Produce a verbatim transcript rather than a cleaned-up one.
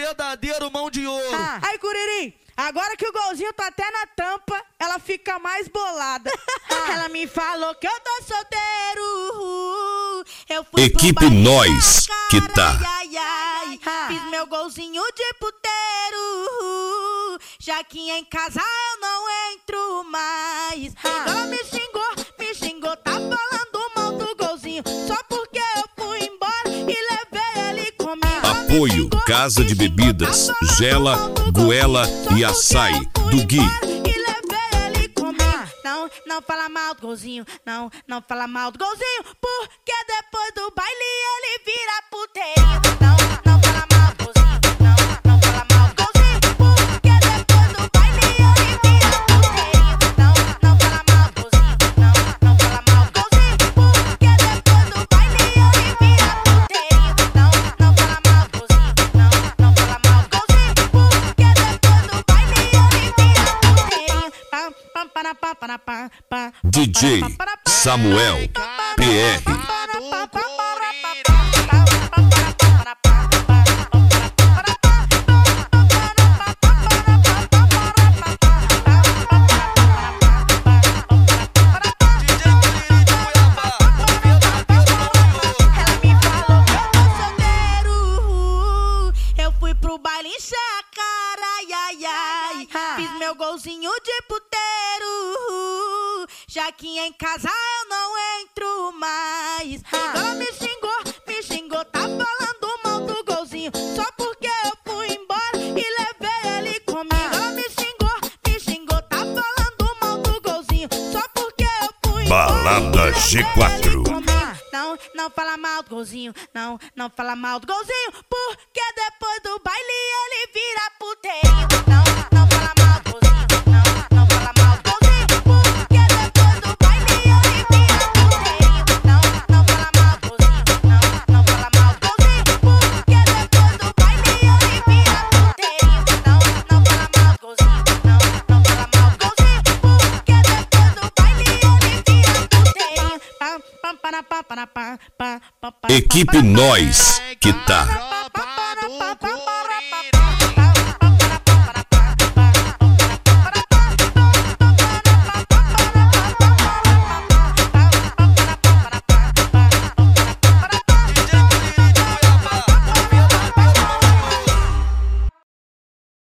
verdadeiro mão de ouro. Ah. Aí, Curirim, agora que o golzinho tá até na tampa, ela fica mais bolada. Ah. Ela me falou que eu tô solteiro. Eu fui Equipe Nós que tá. Ai, ai, ai. Ah. Fiz meu golzinho de puteiro. Já que em casa eu não entro mais. Ah. Ela me xingou, me xingou, tá falando mal do golzinho. Só porque eu fui embora e levei ele comigo. Apoio Casa de Bebidas, Gela, Goela e Açaí, do Gui. Não, não fala mal do golzinho, não, não fala mal do golzinho, porque depois do baile ele vira puteirinho. Não, não fala mal do golzinho, não, não fala mal do golzinho, porque depois do baile ele vira puteirinho. Não, não fala mal do golzinho, não, não fala mal do golzinho, porque depois do baile ele vira puteirinho. Não, não fala mal do golzinho, não, não fala mal do golzinho, porque depois do baile ele vira puteirinho. Pam, pam, para, pam, para, pam. D J Samuel P R. Eu fui pro baile encher a cara, ai, ai, ai. Fiz meu golzinho de puteiro. Já que em casa eu não entro mais. Ah. Ela me xingou, me xingou, tá falando mal do golzinho. Só porque eu fui embora e levei ele comigo. Ah. Ela me xingou, me xingou, tá falando mal do golzinho. Só porque eu fui Balada embora G quatro. Ah. Não, não fala mal do golzinho, não, não fala mal do golzinho, porque depois do baile ele vira puteirinho. Não, não fala mal do golzinho, não, não fala mal do golzinho, porque depois do baile ele vira puteirinho. Não, não fala mal do golzinho, não, não fala mal do golzinho, porque depois do baile ele vira puteirinho. Não, não fala mal do golzinho, não, não fala mal do golzinho, porque depois do baile ele vira puteirinho. Pam, pam, para, pam, para, pam, pam, pam, pam, Equipe Nós que tá.